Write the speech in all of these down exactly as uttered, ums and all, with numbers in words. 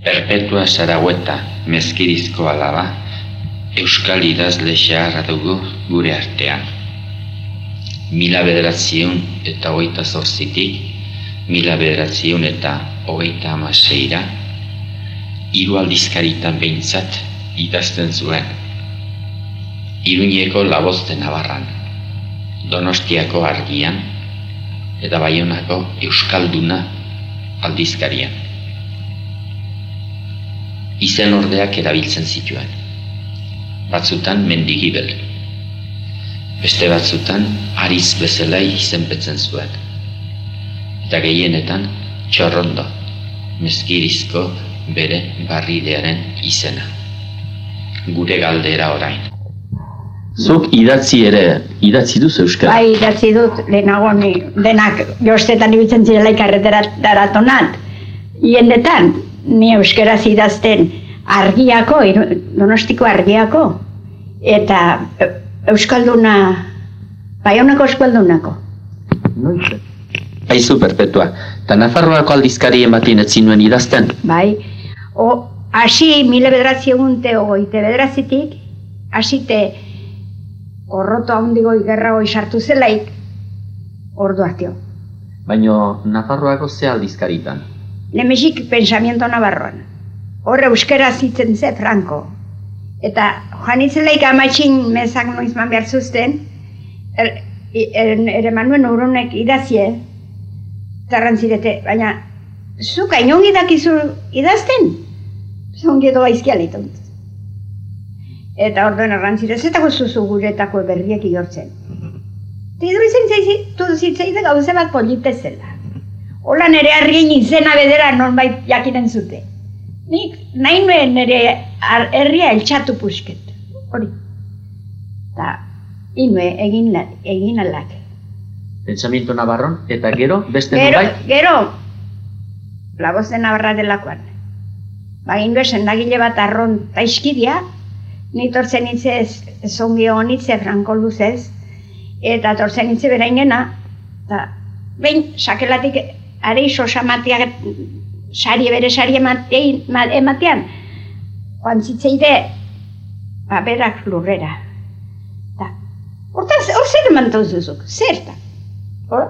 Perpetua Saragüeta Mezkirizko alaba, euskal idazle xaharra dugu gure artean. Mila bederatziehun eta hogeita zortzitik, mila bederatziehun eta hogeita hamaseira, hiru aldizkaritan behintzat idazten zuen. Iruñeko Labozte Nabarran, Donostiako Argian, eta Baionako Euskalduna aldizkarian. Izen ordeak erabiltzen zituen. Batzutan Mendigibel, beste batzutan Ariz bezala izenpetzen zuen. Eta gehienetan Txorrondo, Mezkirizko bere barridearen izena. Gure galdera orain. Zuk idatzi ere, idatzi duz euskara? Bai, idatzi dut, lehenago ni, denak jostetan ibiltzen zirela ikarretaratonat. Hiendetan, ni euskaraz idazten Argiako, Donostiko Argiako, eta Euskalduna, Baionako Euskaldunako. Noiz? Aizu, Perpetua, eta Nafarroako aldizkari ematen ez zinuen idazten? Bai, o, hasi mila bederatziehun eta hogeita bederatzitik, hasite Orroto handigo igerrago sartu zelaik, ordu hartio. Baina Nafarroako ze aldizkaritan? Lemexik Pensamiento Navarroan. Horre euskera zitzen ze Franco. Eta joan itzelaik amatxin mezak noizman behar zuzten, er, er, ere manuen urunek idazie, zarrantzirete, baina zuk ainongi dakizu idazten? Zongi edo gaizkialitunt. Eta orduan errantzire, zetako zuzu guretako berriek igortzen. Eta idu izan zitzaide gauze bat polite zela. Hola nire herrien izena bedera nonbait jakinen zute. Nik nahi nuen nire herria eltsatu pusket. Hori. Eta inue egin, egin alak. Pensamiento Navarron, eta gero, beste gero, nonbait? Gero, Labozte Navarra delakoan. Ba, inue sendagile bat arron taizkidia, ni tortzen hitze zongi honitze Franko luzez, eta tortzen hitze beraingena, eta behin sakelatik are iso samatiak sari bere sari ematean, joan zitzeide, ba, berak lurrera. Eta, hortaz, hor zer emantau zuzuk, zer da? Hor?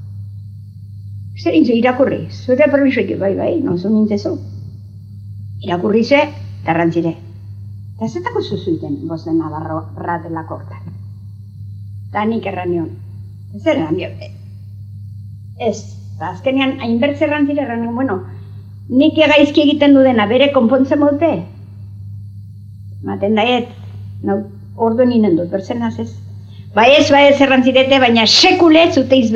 Zer intzu irakurri, zure permisoik, bai, bai, nonzu nintzezu. Irakurri ze, eta rantzire. Eta zetako zuzuiten Bozte Navarra delako hortan. Eta nik erran nion. Zer erran nion? Ez, eta azkenean hainbertze erran zire erran nion, bueno, nik egaizki egiten dudena bere konpontzen mote. Maten daiet, ordu ninen dut, bertzen nazez. Ba ez, ba ez erran zirete, baina sekule zuteiz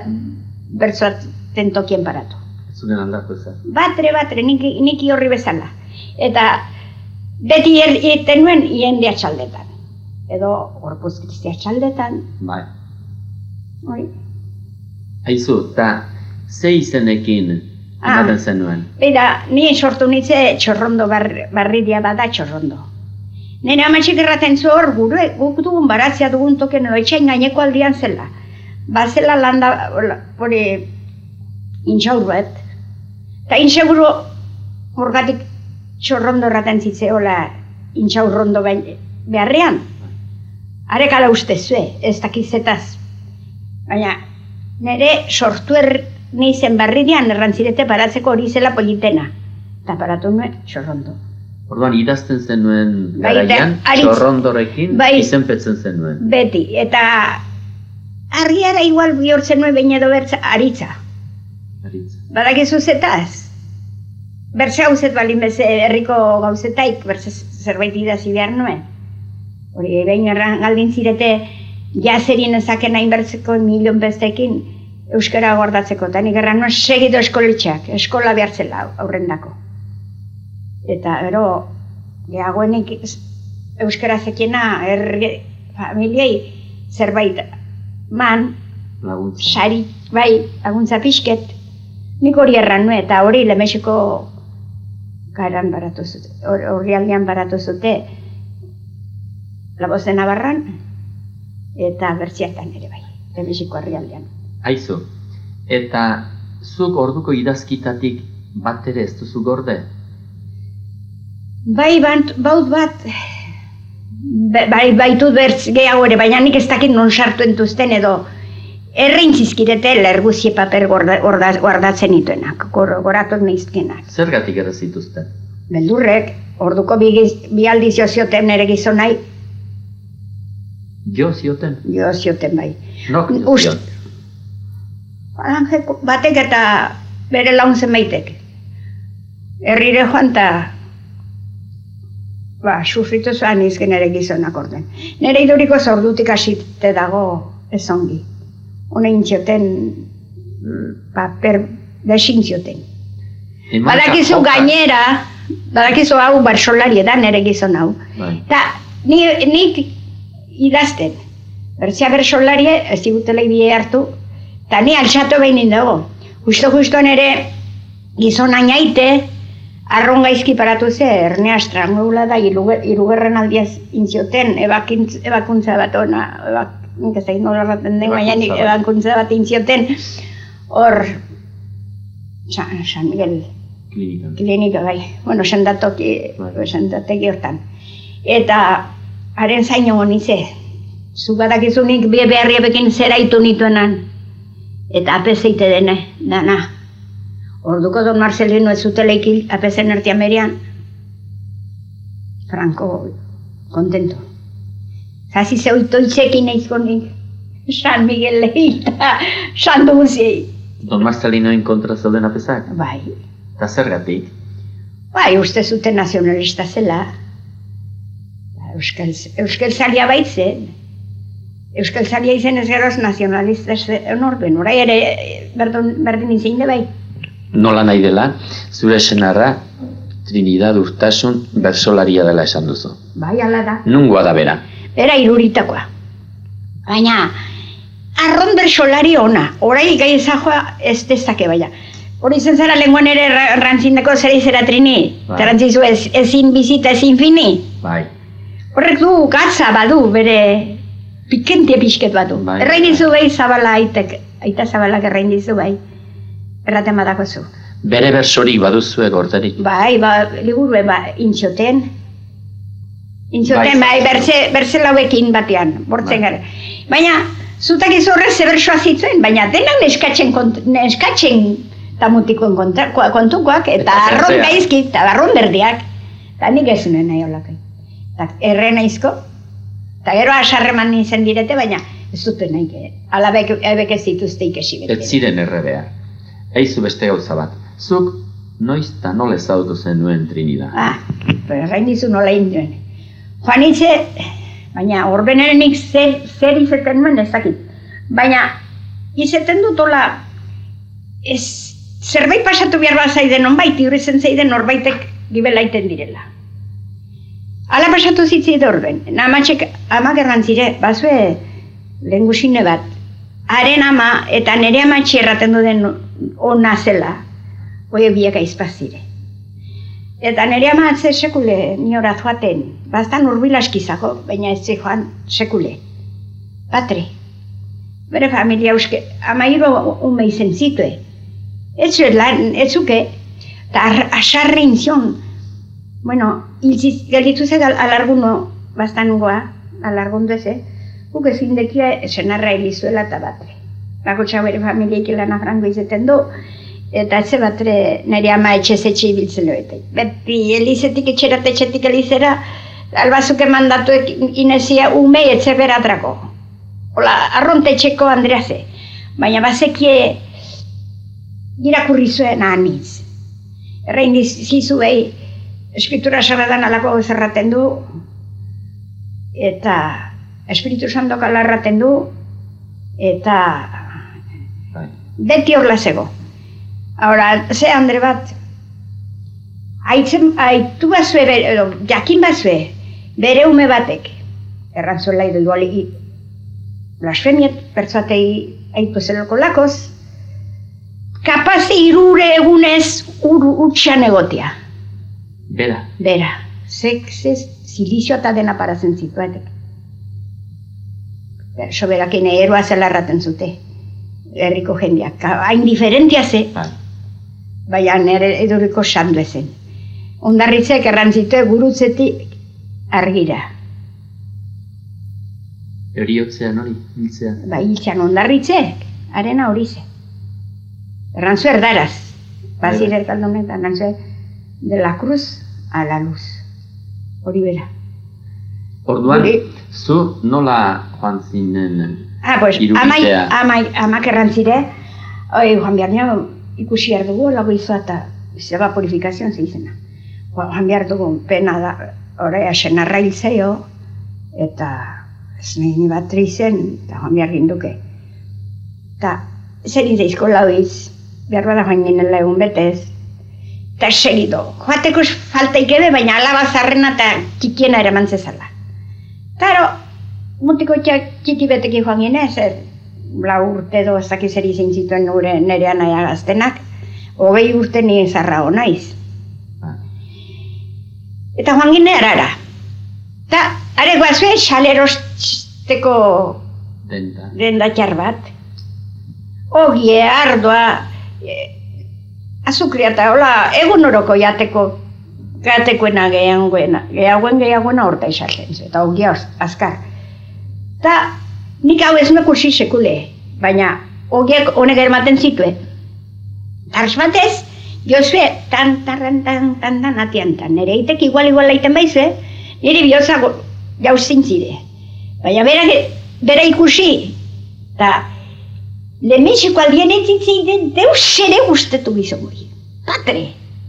bertzuatzen tokien paratu. Zuren aldako ezak? Batre, batre, nik horri bezala. Eta beti egiten nuen jende atxaldetan. Edo Gorpuz Kristi atxaldetan. Bai. Hori. Aizu, eta ze izenekin ematen zenuen? Beira, ni sortu nitze Txorrondo barridia bada Txorrondo. Nire amatxik erraten zu hor gure, guk dugun baratzea dugun token edo etxain gaineko aldian zela. Bazela landa, hori, intxaurruet. Eta inseguro horgatik Txorrondo erraten zitzeola intxaurrondo beharrean. Arekala ustezue, ez dakizetaz. Baina nire sortu nizen barridian errantzirete paratzeko hori zela politena. Eta paratu nuen Txorrondo. Orduan idazten zenuen garaian, Txorrondorekin izenpetzen zenuen. Beti, eta argiara igual bihurtzen nuen behin edo bertza aritza. Aritza. Badakizu zetaz. Bertze gauzet balin beze herriko gauzetaik, bertze zerbait idazi behar nuen. Hori, behin erran galdin zirete, jazerien ezaken hain bertzeko milion bestekin euskara gordatzeko. Eta nik erran nuen segido eskoletxeak, eskola behartzela aurrendako. Eta ero, gehagoenik euskara zekena, herri familiei zerbait man, sari, bai, laguntza pixket. Nik hori erran nuen, eta hori Lemexiko garan baratu zute, horri aldean baratu zute, Labozte Navarran, eta bertziatan ere bai, Lemexiko herri aldean. Aizu, eta zuk orduko idazkitatik bat ere ez duzu gorde? Bai, bant, baut bat, bai, baitut bertz gehiago ere, baina nik ez dakit non sartu entuzten edo errein zizkirete lerguzie paper guardatzen nituenak, goratok nahizkenak. Zergatik erre zituzten? Beldurrek, orduko bi, bi aldiz jo zioten nere gizonai. Jo zioten? Jo zioten bai. Nok jo zion? Batek eta bere laun zenbaitek. Herrire joan eta ba, sufritu zuen izken nere gizonak orden. Nere iduriko zordutik hasite dago ez ongi. Honein zioten paper desin zioten. Badakizu gainera, badakizu hau bersolari edan nere gizon hau. Eta nik idazten. Bertzea bersolarie ez digutela ibie hartu. Eta ni altxatu behin dago. Justo-justo nere gizon ainaite, arron gaizki paratu ze, ernea estrangula da, irugerren aldiaz intzioten, ebakuntza bat ona, nik ez da nola raten den, baina nik ebakuntza bat intzioten, hor, San Miguel, klinika bai, bueno, sendatoki, sendategi hortan. Eta, haren zaino honize, zu badakizunik beharri ebekin zeraitu nituenan, eta apezeite dene, dana. Orduko Don Marcelino ez zutela ikil apezen Ertiamerian. Franco, kontento. Zazi zeuito itzekin eizko nik. San Miguel lehita, San Duziei. Don Marcelinoen kontra zeuden apezak? Bai. Eta zergatik? Bai, uste zuten nazionalista zela. Euskal Zalia baitzen. Euskal Zalia izen ez geroz nazionalista zen orben. Horai ere berdin izin de bai. Nola nahi dela, zure senarra Trinidad Urtasun bersolaria dela esan duzu. Bai, ala da. Nungoa da bera? Bera iruritakoa. Baina, arron bersolari ona. Horai gai ezajoa ez dezake baina. Hori zen zara lenguan ere rantzindako zera izera Trini. Rantzizu ezin bizita, ezin fini. Bai. Horrek du gatza badu, bere pikentie pixket badu. Errain dizu bai zabala aitek, aita zabalak errain dizu bai. Erraten badako zu. Bere bersorik baduzue gorderik? Bai, ba, ligurue, ba, intxoten. Intxoten, bai, berze, berze lauekin batean, bortzen gara. Baina, zutak ez horrez ze bersoa zitzuen, baina denak neskatzen, neskatzen tamutikoen kontukoak, eta arron gaizki, eta arron berdiak. Eta nik ez nuen nahi holakai. Eta erre nahizko, eta gero asarreman nintzen direte, baina ez duten nahi, alabek ez dituzte ikesi bete. Ez ziren erre behar. Eizu beste gauza bat. Zuk noiz eta nola ezautu zenuen Trinidad? Ah, pero errain dizu nola induen. Joan itze, baina orbenerenik zer, zer izeten nuen ezakit. Baina izeten dut hola, ez, zerbait pasatu behar bat zaiden onbait, iurizen zaiden norbaitek gibelaiten direla. Hala pasatu zitzeide orben. Namatxek amak errantzire, bazue lehengusine bat. Haren ama eta nire amatxe erraten duden ona zela, hoi biak aizpazire. Eta nire amatze sekule niora joaten, bastan urbil askizako, baina ez ze joan sekule. Patre. Bere familia euske, amairo ume izen zitue. Ez zuet lan, ez zuke, eta asarre inzion. Bueno, ilziz, gelditu ze alarguno bastanungoa, alargundu eze, guk ezin dekia senarra hilizuela eta batre. Bakotxa bere familieik lana frango izeten du, eta etxe batre nire ama etxe-zetxe ibiltzen loetek. Beti elizetik etxerat etxetik elizera, albazuke mandatu inezia umei etxe beratrako. Hola, arrontetxeko Andreaze. Baina bazekie irakurri zuen aniz. Errein dizu behi, eskritura sarradan alako zerraten du, eta Espiritu Santo kalarraten du, eta beti horla zego. Ahora, ze Andre bat, haitzen, haitu bazue, edo, jakin bazue, bere ume batek, errantzuela idu duali, blasfemiet, pertsuatei haitu zeloko lakoz, kapaze irure egunez ur utxan egotia. Bera? Bera. Zek, ze, silizio eta dena parazen zituetek. Soberakin eroa zela erraten zute, herriko jendeak. Hain diferentia ze, baina nire eduriko sandu ezen. Ondarritzek errantzitue gurutzetik argira. Eriotzean hori, hiltzean. Ba, hiltzean ondarritzek, arena hori ze. Errantzu erdaraz. Bazir erkaldunetan, errantzu de la cruz a la luz. Hori bera. Orduan, Hori- zu nola joan zinen Ah, pues, amai, iruditzea? amai, amak errantzire, oi, Juan behar nio, ikusi behar dugu, lago izua eta zeba purifikazioan zeizena. Juan behar dugu, pena da, ora, senarra hil zeio, eta ez nahi ni bat trizen, eta Juan behar ginduke. Eta, zer izaizko lau iz, behar bada joan ginela egun betez, eta segido, joateko faltaik ebe, baina alaba zarrena eta txikiena ere mantzezala. Taro, mutiko txiki beteki joan gine, zer lau urte edo ez dakiz zer izin zituen nure nerean naia gaztenak, hogei urte ni zarra naiz. Eta joan gine arara. Eta are guazue xalerosteko Denta. dendatxar bat. Ogie, ardoa, e, azukria eta hola, egun oroko jateko, jatekoena gehiagoena, gehiagoen gehiagoena horta izaten, eta ogia azkar. Eta nik hau ez mekusi sekule, baina ogiek honek ermaten zituen. Tars batez, jozue tan, tarran, tan, tan, tan, atian, tan, nire eitek igual igual laiten baizue, nire bihotza jauzin zide. Baina bera, bera ikusi, eta lehenbiziko aldien entzitzen deus ere guztetu gizongo. Patre!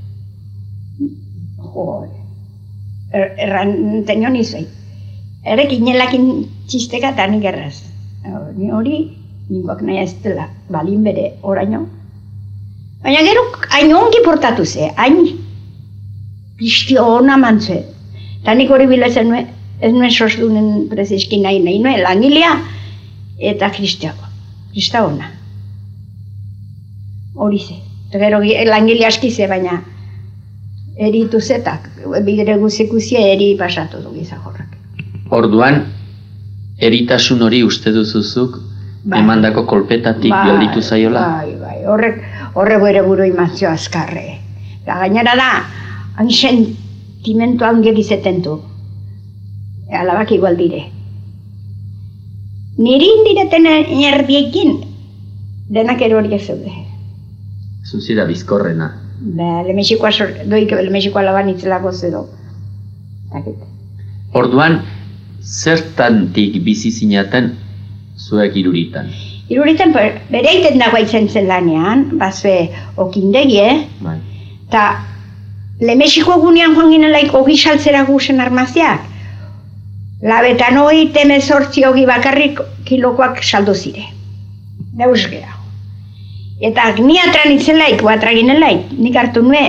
Jo, er, erran tenio nizue. Erek inelakin txisteka eta nik erraz. Ni hori, ninguak nahi ez dela, balin bere oraino. Baina gero, hain ongi portatu ze, hain kristio hona mantzue. Eta nik hori bila zen nuen, ez nuen sosdunen prezeski nahi nahi nuen, langilea eta kristio, kristio hona. Hori ze. Eta gero langile aski ze, baina eritu zetak, bigere guzikusia eri pasatu du gizajorrak. Orduan, eritasun hori uste duzuzuk Bai. emandako kolpetatik gelditu zaiola? Bai, bai, horrek, horrek bere buru imazio azkarre. Eta gainera da, hain sentimentu handiak izeten du. E, alabak igual dire. Niri indireten erbiekin, denak ero horiek zeude. Zuzira bizkorrena. Ba, lemexikoa doik, lemexikoa laban itzelako zedo. Dakit. Orduan, zertantik bizi zinaten zuek iruritan? Iruritan bere egiten dagoa itzen zen lanean, bazue okindegie, Bai. eta lemexiko gunean joan ginelaik ogi saltzera guzen armaziak. Labetan hori temezortzi ogi bakarrik kilokoak saldu zire. Deus gehiago. Eta ni atran itzelaik, oatra ginelaik, nik hartu nue,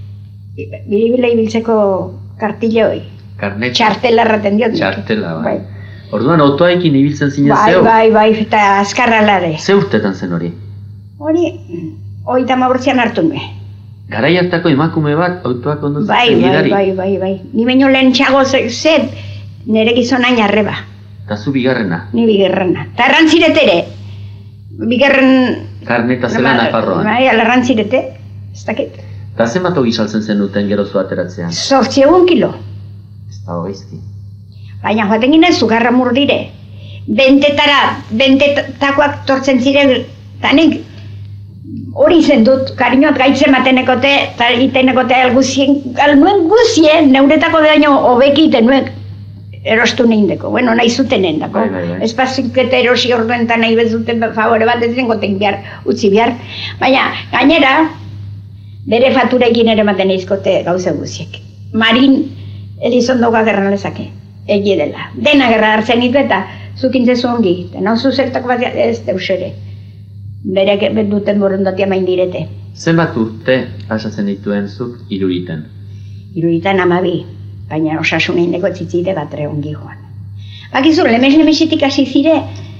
biribila ibiltzeko kartile hori. Karnet? Txartela erraten diot. Txartela, bai. Orduan, autoekin ibiltzen zinen Bai, zeu? bai, bai, eta azkarralare. Ze urtetan zen hori? Hori, oita maurtzean hartu nue. Garai hartako emakume bat autoak ondo Bai, zen bai, gidari? bai, bai, bai. Ni baino lehen txago zet, nire gizonain arreba, Eta zu bigarrena? ni bigarrena. Ta errantziretere, bigarren... Karneta zela Nafarroan. Bai, alarrantzirete, ez dakit. Eta zenbat ogi saltzen zenuten gero zu ateratzean? Zortzi egun kilo. Ez da hogeizki. Baina joaten ginen zugarra murdire. Bentetara, bentetakoak tortzen ziren, eta nik hori zen dut, kariñot gaitze matenekote, eta itenekote alguzien, alnuen guzien, neuretako daño hobeki iten nuen erostu nehin deko. Bueno, nahi zuten nehin dako. Bai, bai, bai. Ez pasukete erosi orduen eta nahi bezuten favore bat ez zengoten behar, utzi behar. Baina, gainera, bere faturekin ere maten izkote gauza guziek. Marin Elizondo gerran lezake, egi dela. Dena gerra hartzen ditu eta zukintzezu ongi, eta nauzu zertako bat ez deus ere. Berek duten borondatia main direte. Zenbat urte pasatzen dituen zuk iruriten? Iruritan amabi, baina osasunein deko tzitzide batre ongi joan. Bakizu, lemes lemesitik hasi zire,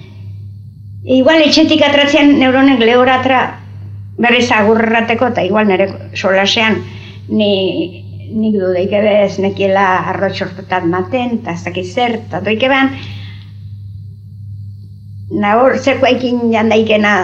igual etxetik atratzean neuronek lehoratra berriz agurrateko, eta igual nire solasean ni nik du daike bez nekiela arrotxortetat maten, eta ez dakiz zer, eta doike ban, nahor zerkoaikin jandaikena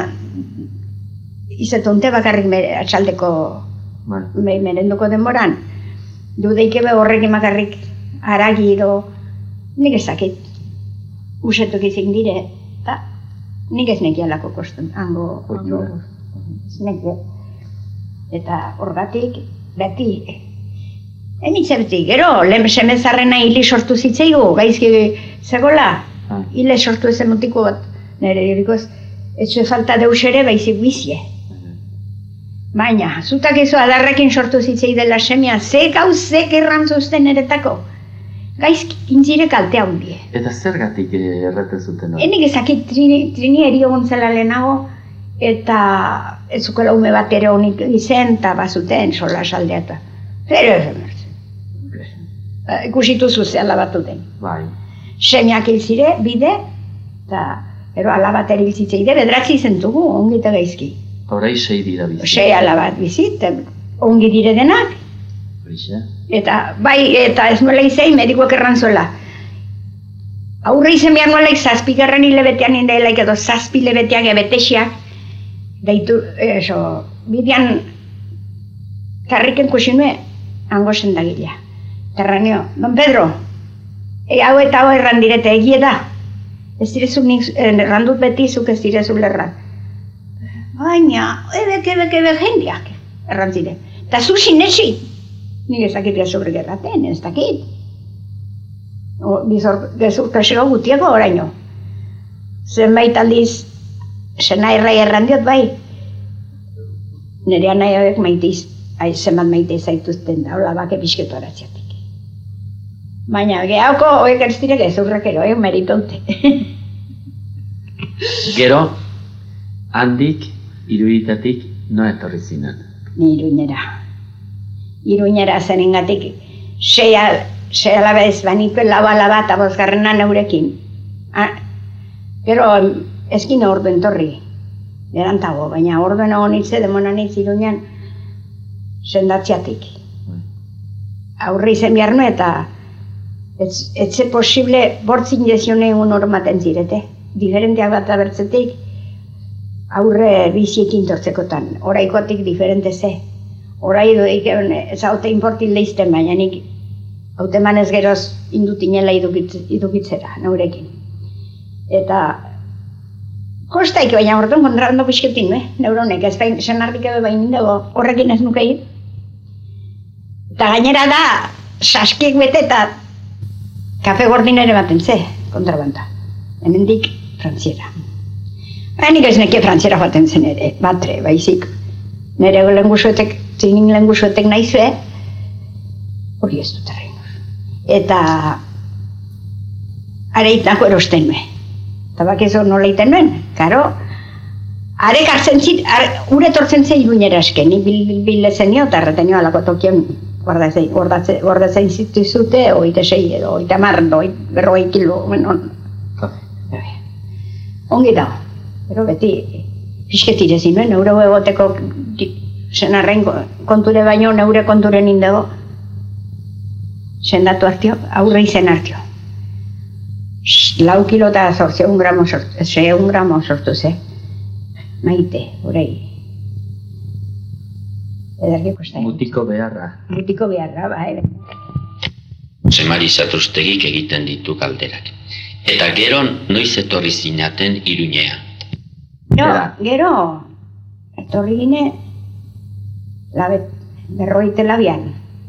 izetonte bakarrik mere, atxaldeko Bai. me, merenduko denboran, Dudeike be horrekin makarrik haragi edo nik ezakit. Usetuk izin dire, eta nik ez nekialako kostun, hango, hango, ez nekia. Eta horgatik, beti, emitzertik, gero, lehen semezarrena hili sortu zitzaigu, gaizki zegoela, hile sortu ezen mutiko bat, nire dirikoz, ez zuen falta deus ere baizik bizie. Baina, zutak ezo adarrekin sortu zitzei dela semia, ze gauzek errantzuzten eretako, gaizki intzire kaltea hundie. Eta zergatik erraten zuten hori? Enik ezakit trini, trini erio gontzela lehenago, eta ez zukela ume bat ere honik izen, eta bazuten sola saldea eta. Zero efen bertzen. Ikusitu zuzeala batu den. Bai. Semiak hil zire, bide, eta ero alabat ere hil zitzeide, bedratzi zentugu, ongi eta gaizki. Horai sei dira bizi. Sei alabat bizit, ongi dire denak. Horixe. Eta bai, eta ez nuela izei, medikoak errantzuela. Aurre izen behar nuelaik zazpigarren hilebetean indelaik edo zazpi hilebeteak ebetesiak, deitu, eso, bidean karriken kusinue, hango sendagilea. Terraneo, Don Pedro, e, hau eta hau erran direte, egie da. Ez direzuk nik, errandut beti zuk ez direzuk lerran. Baina, ebek, ebek, ebek jendiak, errantzire. Eta zu sinetsi, nik ezakitia sobre gerraten, ez dakit. Gezurtasego gutiago oraino. Zenbait aldiz, sena errai errandiot bai. Nerea nahi hauek maitiz, zenbat maite zaituzten da, hola bake pixketu aratziatik. Baina, gehauko, hoek ez direk ez urrak ero, eh, meritoute. Gero, handik, iruditatik, no etorri zinen? Ni Iruñera. Iruñera zenengatik, sei alaba ez baniko lau alaba eta bosgarrena neurekin. Gero, ezkin orduen torri, gerantago, baina orduen honitze, demonan itz Iruñan, sendatziatik. Aurre izen behar nu eta etxe posible bortzin jezione egun hormaten zirete. Diferenteak bat abertzetik, aurre biziekin tortzekotan. Oraikotik diferente ze. Orai doik ez haute importin lehizten, baina nik haute manez geroz indutinela idukitzera, neurekin. Eta kostaik, baina orduan kontrando pixketin, eh? Neuronek, ez bain, senarrik ebe bain dago, horrekin ez nuke hir. Eta gainera da, saskiek bete eta kafe gordin ere baten ze, kontrabanda. Hemendik, frantziera. Hainik ez neke frantziera joaten zen ere, batre, baizik. Nere lengusuetek, zinin lengusuetek nahizue, hori ez dut arrein. Eta areitako erosten nuen. Eta bakizu nola iten nuen, karo, arek hartzen zit, ure tortzen zen Iruñera eske, ni bilezen nio, eta erreten nio alako tokion gordatzen zituzute, oite sei edo, oite amar, berroi kilo, bueno, ongi dago, pero beti, pixketire zinuen, neure egoteko senarren konture baino, neure konturen indago, sendatu hartio, aurre izen hartio. Lau kilo eta zortzeun gramo sortu, zeun gramo sortu ze, maite, orai. Ederki kostai. Mutiko beharra. Mutiko beharra, bai. Semari Satrustegik egiten ditu galderak. Eta gero noiz etorri zinaten Iruñea. Gero, gero, etorri gine, labet, berroite labian.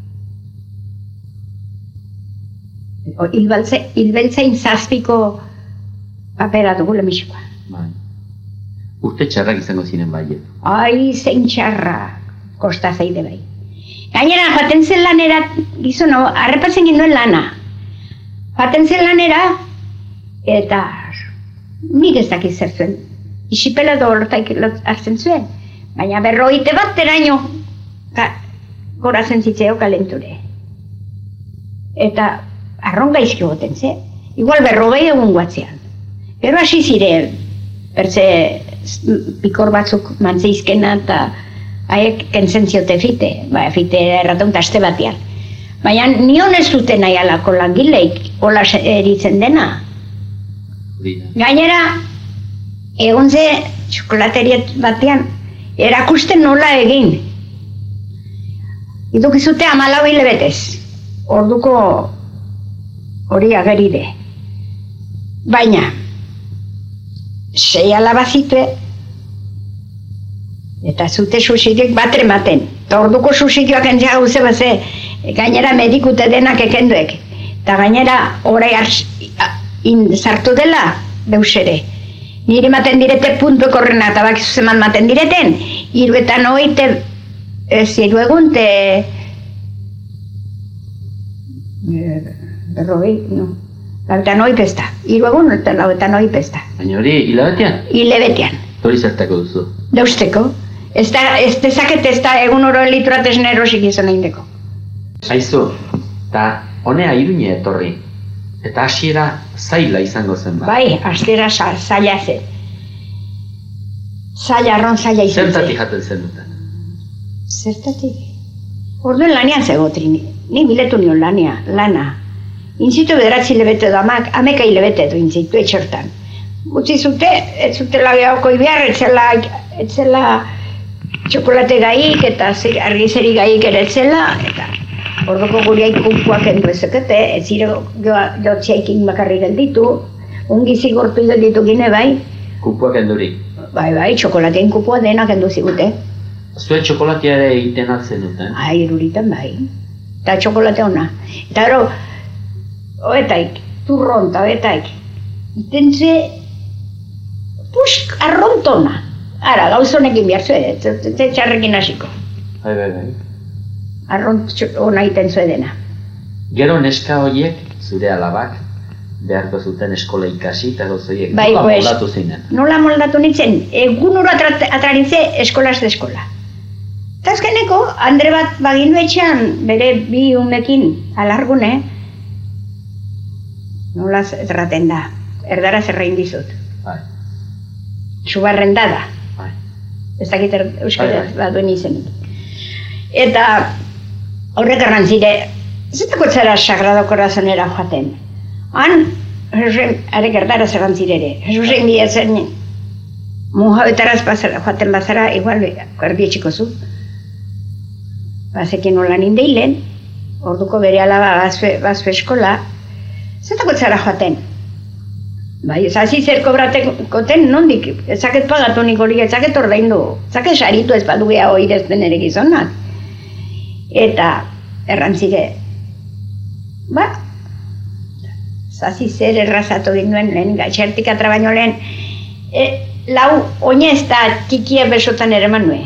Hilbeltzain zazpiko papera dugu lemixikoa. Bai. Urte txarrak izango zinen bai. Ai, zein txarra, kosta zaide bai. Gainera, joaten zen lanera, gizon, harrepatzen ginduen lana. Joaten zen lanera, eta nik ez dakiz zer zuen. Isipela edo hortaik hartzen zuen. Baina berroite bat teraino gorazen zitzeo kalenture. Eta arron gaizki goten ze. Igual berrogei egun guatzean. Gero hasi ziren, bertze pikor batzuk mantzeizkena eta haiek kentzen ziote fite, ba, fite errataun aste batean. Baina nion ez zuten nahi alako langileik, hola eritzen dena. Gainera, egon ze txokolateriet batean, erakusten nola egin. Idukizute hamalau hilabetez. orduko hori ageride. Baina, sei alaba zitue, eta zute susirik bat ematen. Eta orduko susirioak entzia gauze baze, gainera medikute denak ekenduek. Eta gainera, orai sartu dela, deusere. Nire maten direte puntu ekorrena, eta bakizu zeman maten direten, iruetan oite, ez iru egun, te... Berroi, no. Lauetan hoi pesta. Iru egun, eta lauetan hoi pesta. Baina hori, hilabetean? Hilabetean. Hori zertako duzu? Deusteko. Ez da, ez dezaket ez da egun oro lituratezen erosik izan egindeko. Aizu, eta honea Iruñe etorri. Eta hasiera zaila izango zen ba. Bai, hasiera zaila zen. Zaila, arron zaila izan zen. Zertatik jaten zen duten? Zertatik? Orduen lanean zegotri, ni biletu nion lania, lana. Intzitu bederatzi lebete edo amak, ameka hilebete edo intzitu etxertan. Utzi zute, ez zutela gehaukoi behar, etzela, etzela txokolate gaik eta argizeri gaik ere etzela, eta orduko guriaik kumpuak endu ezekete, ez zire jotziaikin bakarri gelditu, ungi zigortu gelditu gine bai. Kumpuak enduri? Bai, bai, txokolatein kupua denak endu zigute. Zue txokolatea ere egiten altzen duten? Bai, iruritan bai. Eta txokolate ona. Eta gero, oetaik, turron eta oetaik, iten ze, pusk, arrontona. Ara, gauzonekin behar zue, ez txarrekin hasiko. Bai, bai, bai. Arront ona iten zue dena. Gero neska horiek, zure alabak, beharko zuten eskola ikasi eta gauzoiek bai, nola pues, moldatu zinen? Nola moldatu nintzen, egun uro atraritze eskolaz de eskola. Eta azkeneko, Andre bat bagindu etxean, bere bi umekin alargune, nola erraten da, erdara zerrein dizut. Bai. Subarrendada. Bai. Ez dakit euskaraz bai, bai. bat duen izenik. Eta horrek errantzire, zetako zara Sagrado Corazonera joaten. Han, Jesusen, arek erdara zerrantzire ere. Jesusen bide zen, mujabetaraz joaten bazara, igual erdietxiko zu. Bazekin nola nindeilen, orduko bere alaba bazue eskola, zetako zara joaten. Bai, zazi zer kobratekoten nondik, ezaket pagatu nik hori, ezaket ordaindu, ezaket saritu ez badu geha hori dezten ere gizonak. Eta errantzire, ba, zazi zer errazatu ginduen lehen, gaitxertik atra baino lehen, e, lau oinez eta tikia besotan ere manue.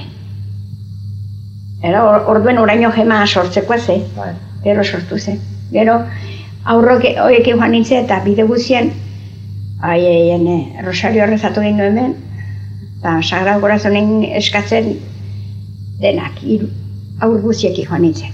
Era orduen oraino gema sortzekoa ze, bai. Gero sortu ze. Gero aurrok horiek joan nintzen eta bide guzien, ai, ai, ai, Rosario errezatu gindu hemen, eta Sagrado Corazonen eskatzen denak, iru, aur guziek joan nintzen.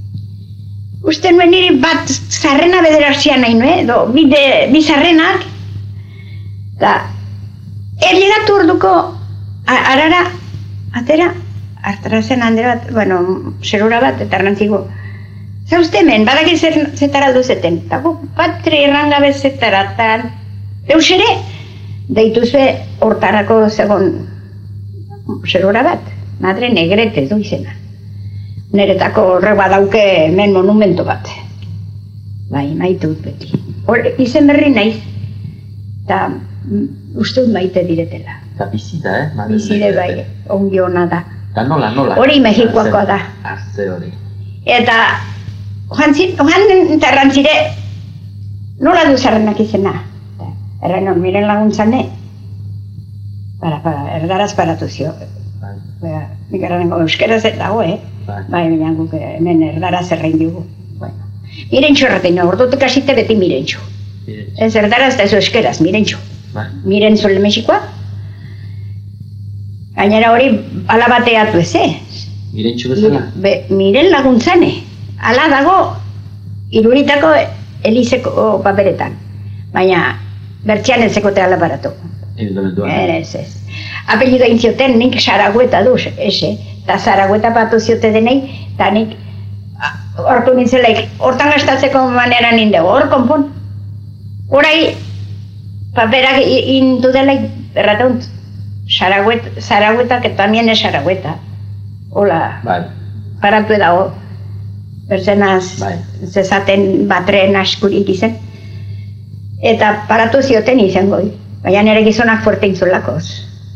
Uste nuen niri bat zarrena bederazia nahi nuen, do, bide, bi zarrenak, eta erlegatu orduko arara, atera, hartarazen hande bat, bueno, zerura bat, eta errantzigo. Zauzte hemen, badakit zetara duzeten, eta gu patri errangabe zetara, eta eus ere, deituzue hortarako zegon zerura bat, Madre Negrete du izena. Neretako horrek badauke hemen monumento bat. Bai, maite dut beti. Hor, izen berri naiz, eta uste dut maite diretela. Eta bizida, eh? Madre Bizide bai, ongi hona da. Eta nola, nola? Hori Mexikoakoa da. Arze hori. Eta joan eta errantzire, nola du zarrenak izena? Erren hor, miren laguntzane, para, para, erdaraz paratu zio. Bai. Nik errango euskeraz ez dago, eh? Bai. Bai, baina guk hemen erdaraz errein dugu. Bueno. Mirentxo erraten, ordutik hasite beti mirentxo. Ez erdaraz eta ez euskeraz, mirentxo. Bai. Mirentxo le Mexikoa. Gainera hori ala bateatu ez, eh? Mirentxo bezala? Be, miren laguntzane. Ala dago iruritako elizeko paperetan. Baina bertxean etzekote ala baratu. Evidentementuan. Ez, ez. Apellido intzioten nik Zaragoeta duz, ese. Eta Zaragoeta patu ziote denei, eta nik hortu nintzelaik, hortan gastatzeko manera nindego, hor konpon. Horai, paperak indu delaik, errataunt, Zaragoeta, que también es Zaragoeta. Hola, bai. paratu edago. berzenaz Bai. zezaten batren askurik izen. Eta paratu zioten izango, baina nire gizonak fuerte intzulakoz.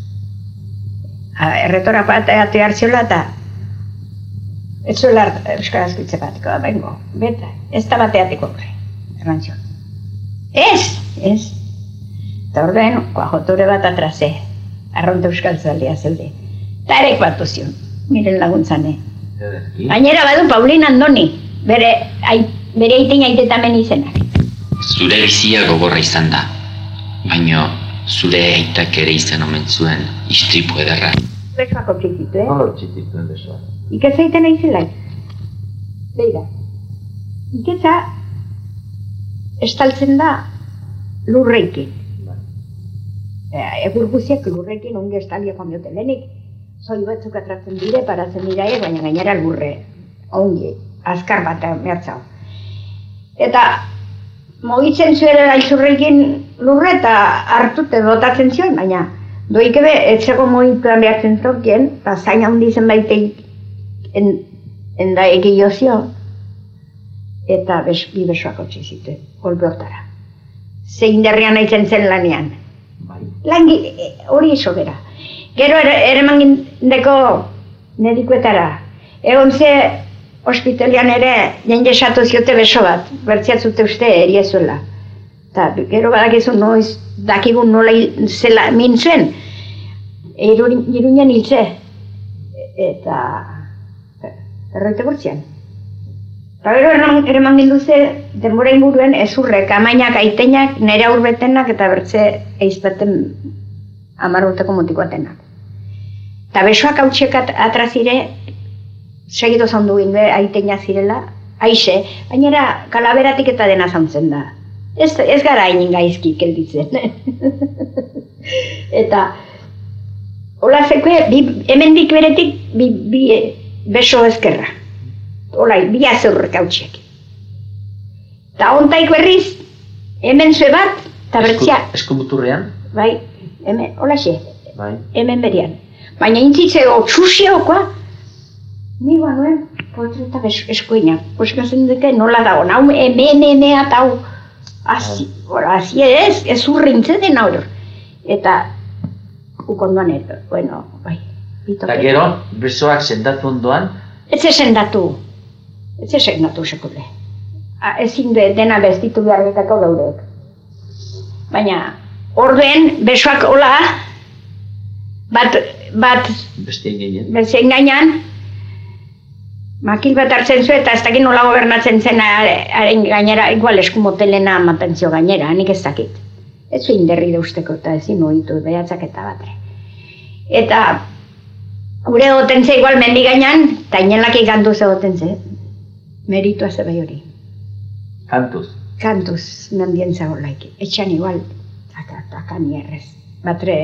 Erretora pateatu hartziola eta ez zuela euskarazko hitze bateko, bengo, beta, ez da bateatiko horre, errantzion. Ez, ez. Eta orduen, kuajotore bat atrase, arronte euskal zaldia zeude. Eta erek batu zion, miren laguntzane. Gainera badu Paulina Andoni, bere, ai, bere aiten aitetamen izenak. Zure bizia gogorra izan da, baino zure aitak ere izan omen zuen istripu ederra. Besoako txikitu, eh? Nola txikituen besoa? Iketza egiten aizelai. Beira. Iketza estaltzen da lurreikin. Egur guziak lurreikin ongi estalia joan diote lehenik. Zoi batzuk atratzen dire, paratzen dira ez, baina gainera lurre. Ongi, azkar bat mertzau. Eta mogitzen zuela aizurrekin lurre eta hartute botatzen zion, baina doik ebe, etzeko mogituan behartzen zokien, eta zain handi zen baiteik en, enda egilozio, eta bes, bi besoak otzi zituen, kolpe hortara. Zein derrian aitzen zen lanean. Langi, hori iso bera. Gero ere, ere mangindeko medikuetara. Egon ze ospitalian ere jende esatu ziote beso bat, bertziatzute uste eriezuela. Eta gero badakizu noiz dakigun nola hil, zela min zuen, Iruñan hiltze. Eta erroite gurtzian. Eta gero ere manginduze denbora inguruen ezurrek, amainak, aitenak, nire aurbetenak eta bertze eizpaten hamar urteko mutikoatenak. Eta besoak hautsiek atrazire, segitu zondu ginde aitena zirela, aixe, bainera kalaberatik eta dena zauntzen da. Ez, ez gara hainin gaizki kelditzen. Eta hola zekue, hemendik beretik bi, bi beso ezkerra. Hola, bi azurrek hautsiek. Eta ontaik berriz, hemen zue bat, eta bertzia... Esku muturrean? Bai, hemen, hola xe, Bai. hemen berian. Baina intzitzeko txusiokoa, ni banuen, portreta eskuina. Oskazen duke nola dago, nau hemen emea eta hau, hazi, hazi ez, ez urrintzen den hau. Eta, ukondoan edo, bueno, bai. Eta gero, besoak sendatu ondoan? Ez sendatu, ez sendatu sekule. Ezin dena bezditu behar betako gaurek. Baina, orduen, besoak hola, bat, bat, Bestien gehien. bestien gainean, makil bat hartzen zu eta ez dakit nola gobernatzen zen haren gainera, igual eskumotelena amaten zio gainera, nik ez dakit. Ez zuen derri deusteko eta ezin mogitu behatzak eta batre. Eta, gure goten ze igual mendi gainean, eta inelak ikantu ze goten ze. Meritua ze bai hori. Kantuz. Kantuz mendien zagolaik. Etxan igual, taka, taka nierrez. Batre,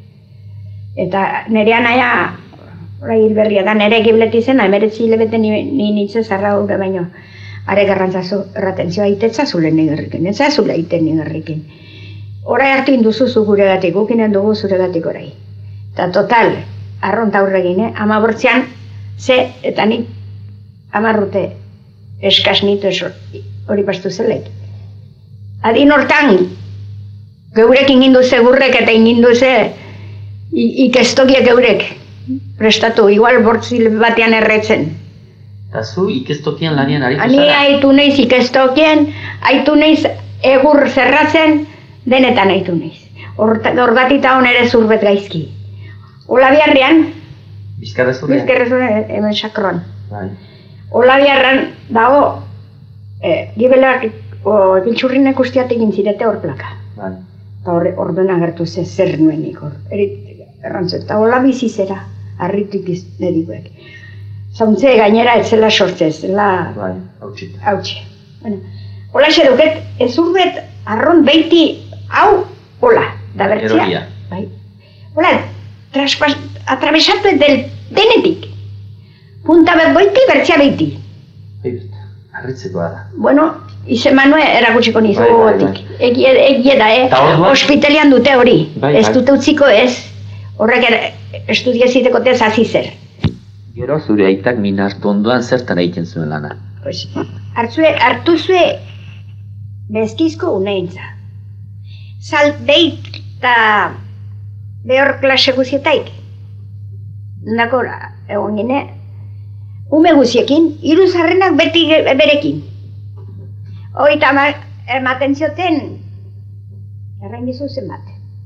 eta nire anaia, orai hilberria da, nire gibleti zena, emeretzi hilebete ni, ni nitze zarra gure baino. Are garrantzazu erraten zio, aitetza zule nigerrikin, ez zule aiten nigerrikin. Orai hartu induzuzu gure gatik, gukinen dugu zure gatik orai. Eta total, arronta aurregin, eh? Ama bortzean, ze, eta nik amarrute eskas nitu hori pastu zelaik. Adin hortan, geurek ingindu ze gurrek eta ingindu ze ikestokiek geurek prestatu, igual bortzil batean erretzen. Eta zu ikestokian lanian aritu Ani zara? haitu naiz ikestokien, haitu naiz egur zerratzen, denetan haitu naiz. Orgatita hon ere zurbet gaizki. Ola biharrean, Bizkarra zurrean? bizkerre zure hemen sakroan. Bai. Ola biharrean dago, eh, gibelak, giltxurrinek ustiat egin zirete hor plaka. Bai. Eta hor, orduen agertu ze zer nuenik hor. Errantzut, eta hola bizi zera, harritik nerikoek. Zauntze gainera ez zela sortze, ez zela... Bai, hautsita. Hautxe. Bueno, hola xe duket, ez urbet arron beiti hau, hola, da bertzia. Erogia. Bai. Hola, traspas, atravesatu del denetik. Punta bet boiti, bertzia beiti. Harritzekoa da. Bueno, ize manue erakutsiko nizu Bai, bai, gogotik. Egie, egie da, eh? Ta orduan- Hospitalian dute hori. Bai, Ez bai. dute utziko ez. Horrek ere, estudia ziteko tez hasi zer. Gero zure aitak min hartu ondoan zertan egiten zuen lana? Pues, hartzue, hartuzue bezkizko uneintza. Zalt deit eta behor klase guzietaik. Nakora, egon gine, ume guziekin, hiru zarrenak beti berekin. Oita ematen zioten, errain dizu zenbat.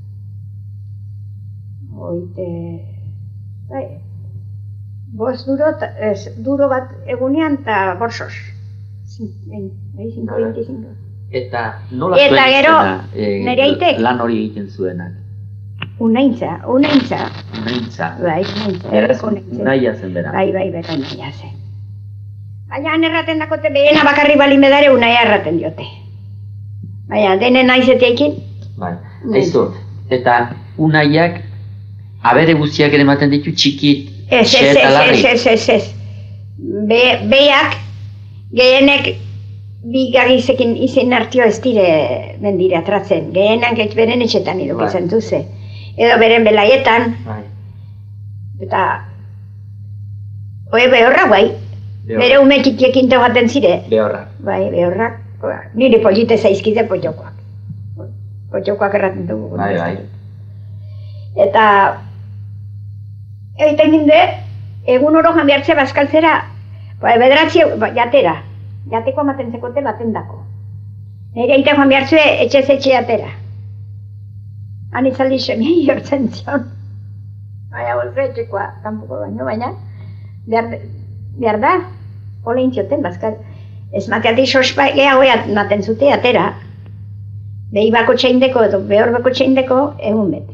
Oite, bai, bost duro, ez, duro bat egunean eta borsos. Bai, zinko, veinticinco. Eta nola Eta zuen gero, izena, eh, nire aitek. lan hori egiten zuenak? Unaintza, unaintza. Unaintza. Bai, unaintza. Beraz, unaintza. unaia zen bera. Bai, bai, bera unaia zen. Baina han erraten dakote behena bakarri balin bedare unaia erraten diote. Baina, denen aizeteikin. Bai, aizu, eta unaiak abere guztiak ere ematen ditu txikit, Ez, ez, xe ez, eta larri. ez, ez, ez, ez. Be, beak, gehienek bi gagizekin izen hartio ez dire mendire atratzen. Gehienak ez beren etxetan iduk Bai. izan duze. Edo beren belaietan, Bai, eta oe behorra guai. behorra. Bere ume txikiekin togaten zire. Behorra. Bai, behorrak, niri polite zaizkide potxokoak. Potxokoak erraten dugu. Bai, bai. Eta egiten ginde, egun oro janbiartze bazkaltzera, bai, bederatzi ba, jatera. Jateko ematen zekote baten dako. Nire aita joan behartzue etxez etxe jatera. Han izaldi semiai hortzen zion. Baina bolze etxekoa, kanpoko baino, baina behar, behar da, hola intzioten bazkal. Ez mateati sospa gehiago ematen zute atera. Behi bako txeindeko edo behor bako txeindeko egun bete.